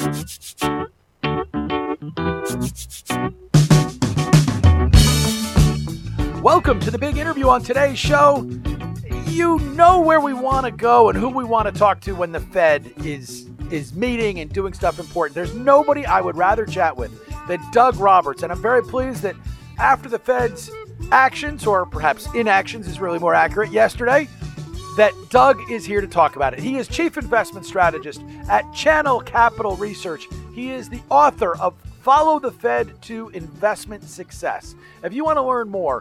Welcome to the big interview on today's show. You know where we want to go and who we want to talk to when the Fed is meeting and doing stuff important. There's nobody I would rather chat with than Doug Roberts, and I'm very pleased that after the Fed's actions, or perhaps inactions is really more accurate, yesterday, that Doug is here to talk about it. He is Chief Investment Strategist at Channel Capital Research. He is the author of Follow the Fed to Investment Success. If you want to learn more,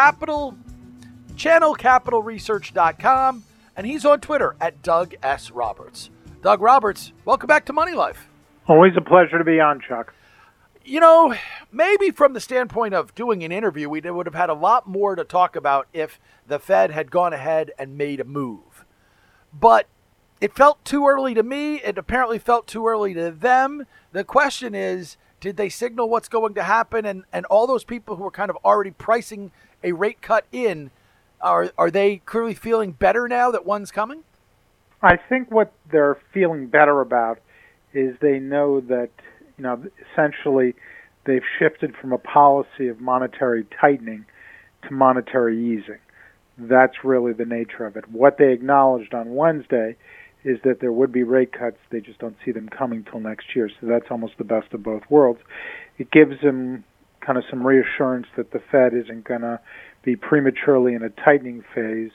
channelcapitalresearch.com, and he's on Twitter at Doug S. Roberts. Doug Roberts, welcome back to Money Life. Always a pleasure to be on, Chuck. You know, maybe from the standpoint of doing an interview, we would have had a lot more to talk about if the Fed had gone ahead and made a move. But it felt too early to me. It apparently felt too early to them. The question is, did they signal what's going to happen? And all those people who are kind of already pricing a rate cut in, are they clearly feeling better now that one's coming? I think what they're feeling better about is they know that, essentially they've shifted from a policy of monetary tightening to monetary easing. That's really the nature of it. What they acknowledged on Wednesday is that there would be rate cuts. They just don't see them coming till next year. So that's almost the best of both worlds. It gives them kind of some reassurance that the Fed isn't going to be prematurely in a tightening phase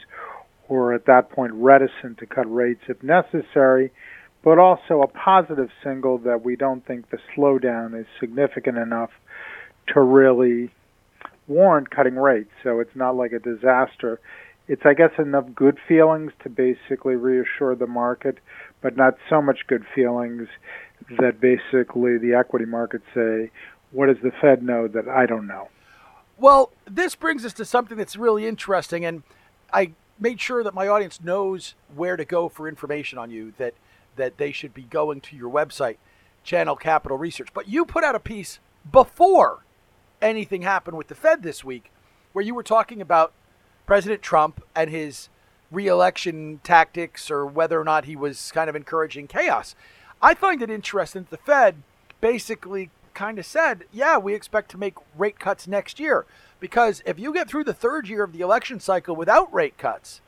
or at that point reticent to cut rates if necessary, but also a positive signal that we don't think the slowdown is significant enough to really warrant cutting rates. So it's not like a disaster. It's, I guess, enough good feelings to basically reassure the market, but not so much good feelings that basically the equity markets say, what does the Fed know that I don't know? Well, this brings us to something that's really interesting, and I made sure that my audience knows where to go for information on you, that they should be going to your website, Channel Capital Research. But you put out a piece before anything happened with the Fed this week where you were talking about President Trump and his re-election tactics, or whether or not he was kind of encouraging chaos. I find it interesting that the Fed basically kind of said, yeah, we expect to make rate cuts next year. Because if you get through the third year of the election cycle without rate cuts,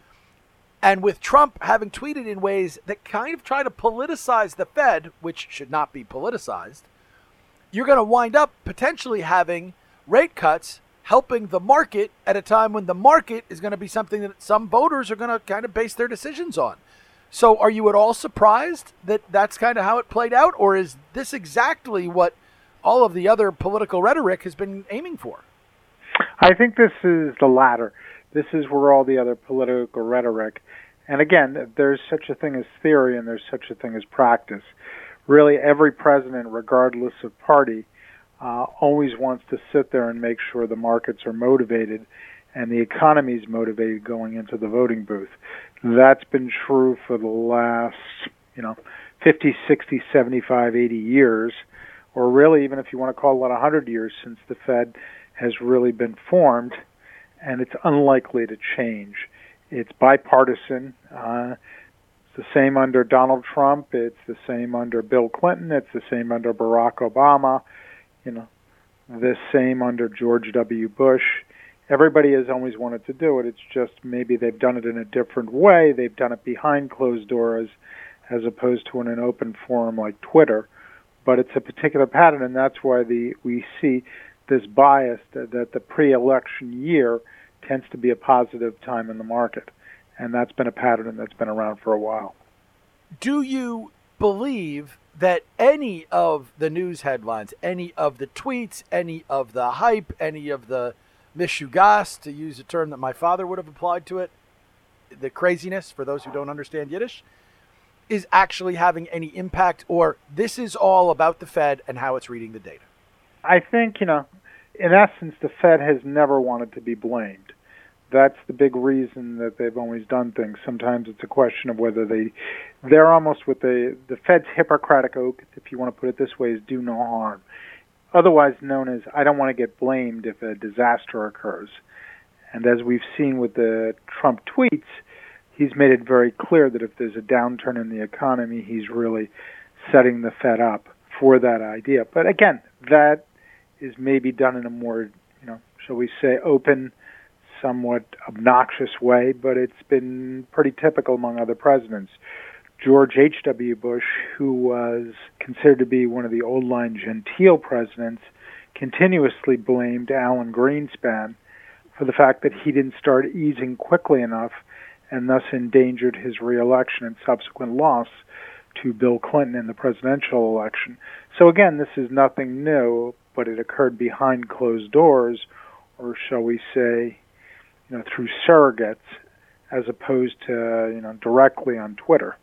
and with Trump having tweeted in ways that kind of try to politicize the Fed, which should not be politicized, you're going to wind up potentially having rate cuts helping the market at a time when the market is going to be something that some voters are going to kind of base their decisions on. So are you at all surprised that that's kind of how it played out? Or is this exactly what all of the other political rhetoric has been aiming for? I think this is the latter. This is where all the other political rhetoric, and again, there's such a thing as theory and there's such a thing as practice. Really, every president, regardless of party, always wants to sit there and make sure the markets are motivated and the economy is motivated going into the voting booth. That's been true for the last, 50, 60, 75, 80 years, or really even if you want to call it 100 years since the Fed has really been formed, and it's unlikely to change. It's bipartisan. It's the same under Donald Trump. It's the same under Bill Clinton. It's the same under Barack Obama. The same under George W. Bush. Everybody has always wanted to do it. It's just maybe they've done it in a different way. They've done it behind closed doors as opposed to in an open forum like Twitter. But it's a particular pattern, and that's why we see this bias that the pre-election year tends to be a positive time in the market. And that's been a pattern that's been around for a while. Do you believe that any of the news headlines, any of the tweets, any of the hype, any of the mishugas, to use a term that my father would have applied to it, the craziness, for those who don't understand Yiddish, is actually having any impact, or this is all about the Fed and how it's reading the data? I think, in essence, the Fed has never wanted to be blamed. That's the big reason that they've always done things. Sometimes it's a question of whether they're almost with the Fed's Hippocratic oath, if you want to put it this way, is do no harm. Otherwise known as, I don't want to get blamed if a disaster occurs. And as we've seen with the Trump tweets, he's made it very clear that if there's a downturn in the economy, he's really setting the Fed up for that idea. But again, that is maybe done in a more, shall we say, open, somewhat obnoxious way, but it's been pretty typical among other presidents. George H.W. Bush, who was considered to be one of the old-line genteel presidents, continuously blamed Alan Greenspan for the fact that he didn't start easing quickly enough and thus endangered his reelection and subsequent loss to Bill Clinton in the presidential election. So again, this is nothing new, but it occurred behind closed doors, or shall we say, through surrogates, as opposed to, directly on Twitter.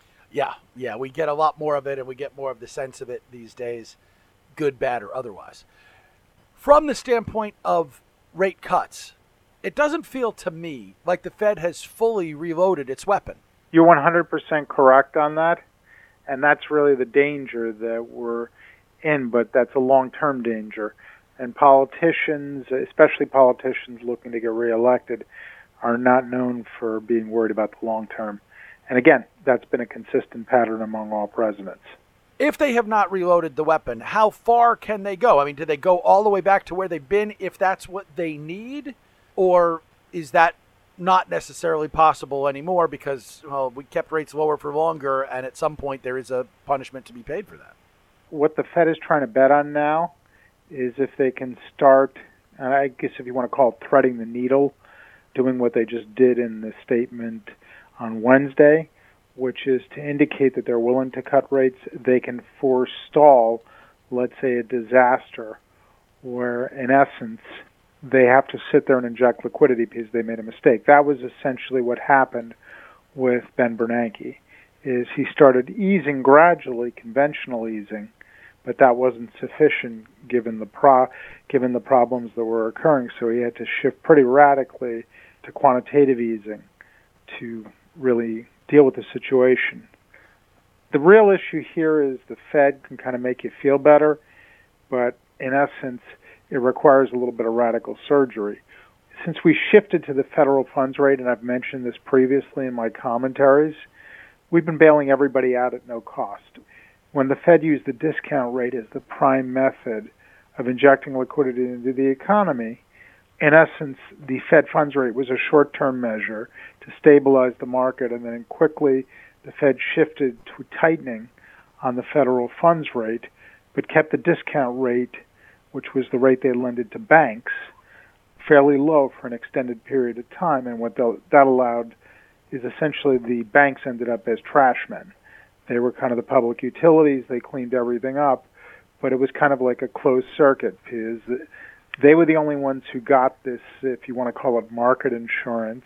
Yeah, we get a lot more of it, and we get more of the sense of it these days, good, bad, or otherwise. From the standpoint of rate cuts, it doesn't feel to me like the Fed has fully reloaded its weapon. You're 100% correct on that, and that's really the danger that we're in, but that's a long-term danger. And politicians, especially politicians looking to get reelected, are not known for being worried about the long term. And again, that's been a consistent pattern among all presidents. If they have not reloaded the weapon, how far can they go? I mean, do they go all the way back to where they've been if that's what they need? Or is that not necessarily possible anymore because, we kept rates lower for longer, and at some point there is a punishment to be paid for that? What the Fed is trying to bet on now is if they can start, and I guess if you want to call it threading the needle, doing what they just did in the statement on Wednesday, which is to indicate that they're willing to cut rates, they can forestall, let's say, a disaster where, in essence, they have to sit there and inject liquidity because they made a mistake. That was essentially what happened with Ben Bernanke, is he started easing gradually, conventional easing, but that wasn't sufficient given the problems that were occurring. So he had to shift pretty radically to quantitative easing to really deal with the situation. The real issue here is the Fed can kind of make you feel better, but in essence, it requires a little bit of radical surgery. Since we shifted to the federal funds rate, and I've mentioned this previously in my commentaries, we've been bailing everybody out at no cost. When the Fed used the discount rate as the prime method of injecting liquidity into the economy, in essence, the Fed funds rate was a short-term measure to stabilize the market, and then quickly the Fed shifted to tightening on the federal funds rate, but kept the discount rate, which was the rate they lended to banks, fairly low for an extended period of time. And what that allowed is essentially the banks ended up as trash men. They were kind of the public utilities. They cleaned everything up, but it was kind of like a closed circuit because they were the only ones who got this, if you want to call it market insurance,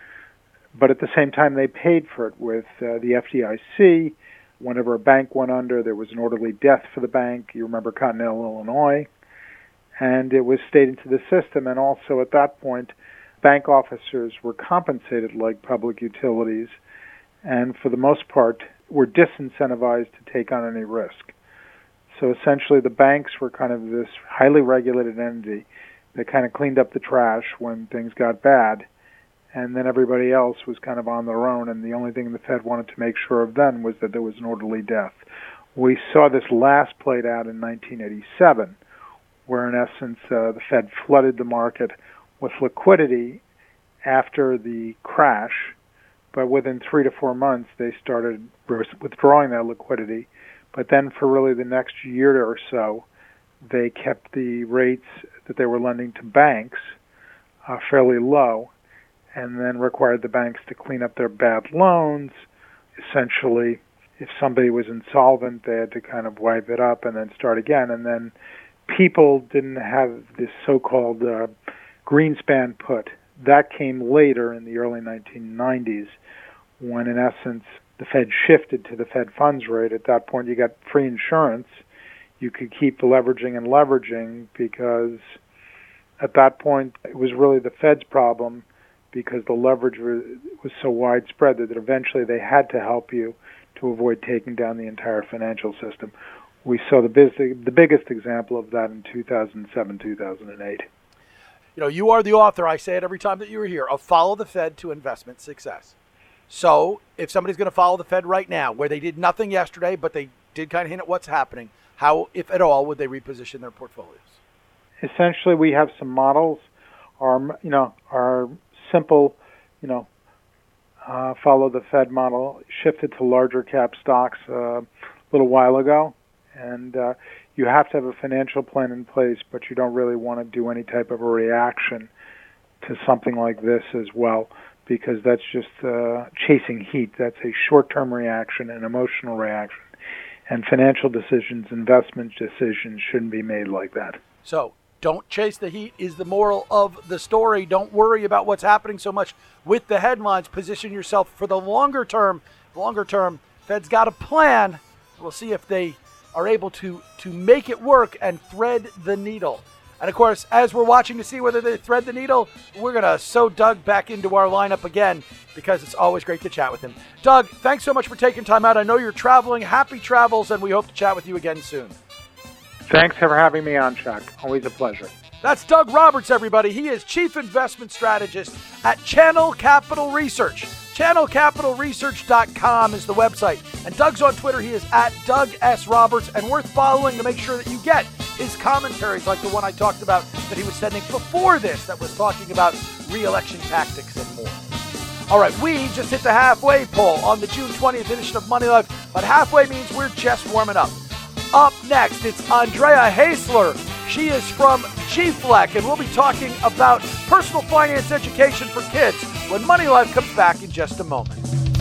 but at the same time they paid for it with the FDIC. Whenever a bank went under, there was an orderly death for the bank. You remember Continental Illinois. And it was stayed into the system. And also at that point, bank officers were compensated like public utilities and for the most part were disincentivized to take on any risk. So essentially the banks were kind of this highly regulated entity that kind of cleaned up the trash when things got bad. And then everybody else was kind of on their own, and the only thing the Fed wanted to make sure of then was that there was an orderly death. We saw this last played out in 1987, where in essence the Fed flooded the market with liquidity after the crash, but within 3 to 4 months they started withdrawing that liquidity. But then for really the next year or so, they kept the rates that they were lending to banks fairly low, and then required the banks to clean up their bad loans. Essentially, if somebody was insolvent, they had to kind of wipe it up and then start again. And then people didn't have this so-called Greenspan put. That came later in the early 1990s when, in essence, the Fed shifted to the Fed funds rate. At that point, you got free insurance. You could keep leveraging and leveraging because at that point, it was really the Fed's problem because the leverage was so widespread that eventually they had to help you to avoid taking down the entire financial system. We saw the biggest example of that in 2007, 2008. You are the author, I say it every time that you were here, of Follow the Fed to Investment Success. So if somebody's going to follow the Fed right now, where they did nothing yesterday, but they did kind of hint at what's happening. How, if at all, would they reposition their portfolios? Essentially, we have some models. Our simple, follow the Fed model shifted to larger cap stocks a little while ago, and you have to have a financial plan in place, but you don't really want to do any type of a reaction to something like this as well, because that's just chasing heat. That's a short-term reaction, an emotional reaction, and financial decisions, investment decisions shouldn't be made like that. So don't chase the heat is the moral of the story. Don't worry about what's happening so much with the headlines. Position yourself for the longer term. Fed's got a plan. We'll see if they are able to make it work and thread the needle. And, of course, as we're watching to see whether they thread the needle, we're going to sew Doug back into our lineup again because it's always great to chat with him. Doug, thanks so much for taking time out. I know you're traveling. Happy travels, and we hope to chat with you again soon. Thanks for having me on, Chuck. Always a pleasure. That's Doug Roberts, everybody. He is Chief Investment Strategist at Channel Capital Research. ChannelCapitalResearch.com is the website. And Doug's on Twitter. He is at Doug S. Roberts, and worth following to make sure that you get his commentaries like the one I talked about that he was sending before this that was talking about re-election tactics and more. All right, we just hit the halfway pole on the June 20th edition of Money Live, but halfway means we're just warming up. Up next, it's Andrea Hasler. She is from GFLEC, and we'll be talking about personal finance education for kids when Money Live comes back in just a moment.